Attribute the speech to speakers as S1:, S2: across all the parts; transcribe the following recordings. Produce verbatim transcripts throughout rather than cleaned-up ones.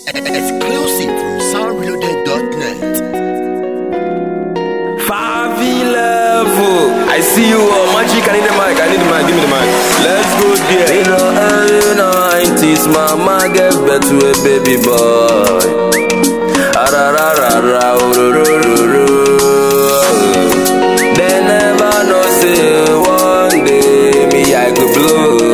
S1: Exclusive from sound reloaded dot net.
S2: five level. I see you all. Magic, I need the mic. I need the mic. Give me the mic. Let's go there. In the early nineties, mama gave birth to a baby boy. They never know say one day me I could blow.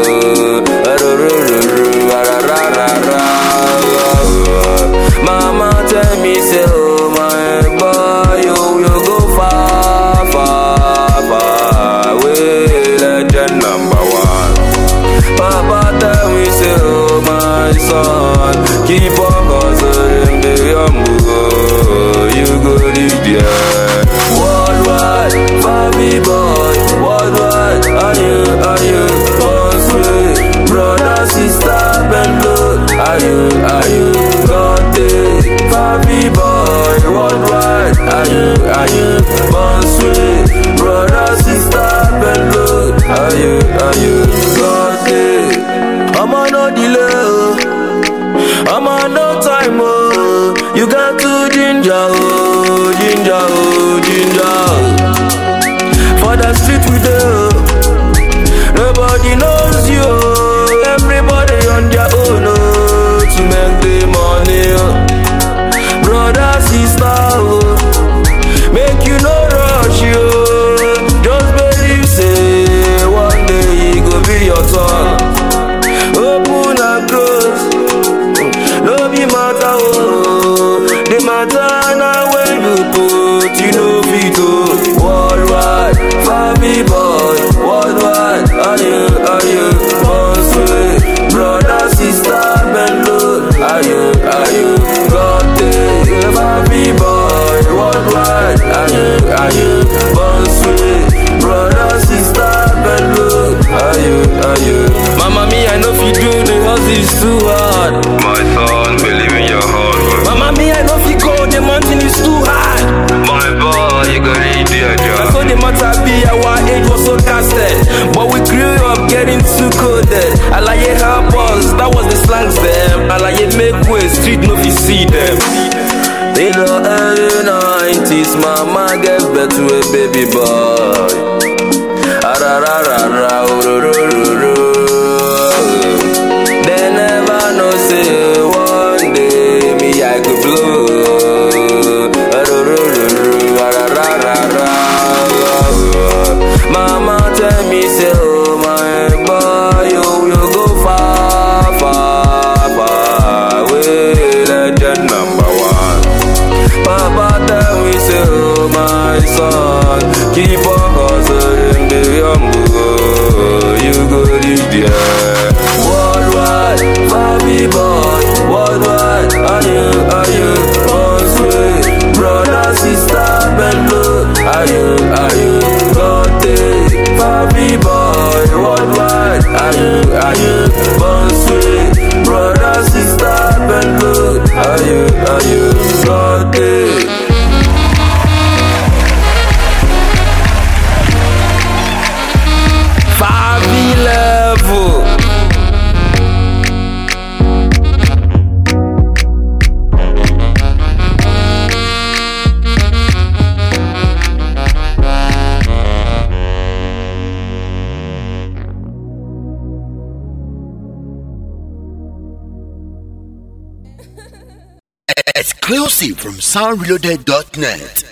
S2: Mama tell me say oh my boy you you go far far far away, legend number one. Papa tell me say oh my son keep on hustling baby you go live there. Worldwide, Fabi boy, worldwide, are you, are you, one way, brother, sister, bend low, are you, are you, got it, Fabi boy, worldwide, are you, are you, one way, brother, sister, bend low, are you, are you, got it. I'm on no delay, I'm on no time, oh, you got to ginger, oh, ginger, oh, ginger. For the street we do, nobody knows you. Everybody on their own oh, to make the money. Oh. Brother, sister, oh, make you no rush you. Just believe, say one day it go be your turn. Open and close, no be matter. Oh, the matter now when you put you know fit oh. Worldwide, Fabi boy, worldwide, are you, are you, one way, brother, sister, bend low, are you, are you, got it, Fabi boy, worldwide, are you, are you, one way, brother, sister, bend low, are you, are you. Mama me, I know if you do the hustle is too hard.
S3: My son, believe in your heart.
S2: Mama me, I know if you go the mountain is too high.
S3: My boy, you gotta eat the job.
S2: So the matter be our age was so casted, but we grew up getting too coded. Alaye help us, that was the slangs them. Alaye make way, street no fi see them. In the early nineties, mama gave birth to a baby boy. They never know say one day me I could blow. Mama tell me say oh my boy you, you go far far far away, legend number one. Papa tell me say oh my son keep on hustling baby you go live there. Worldwide, Fabi boy, worldwide, are you, are you, one way, brother, sister, bend low, are you, are you, got it, Fabi boy, worldwide, are you, are you, one way, brother, sister, bend low, are you, are you, got it. Fabi level.
S1: Exclusive from sound reloaded dot net.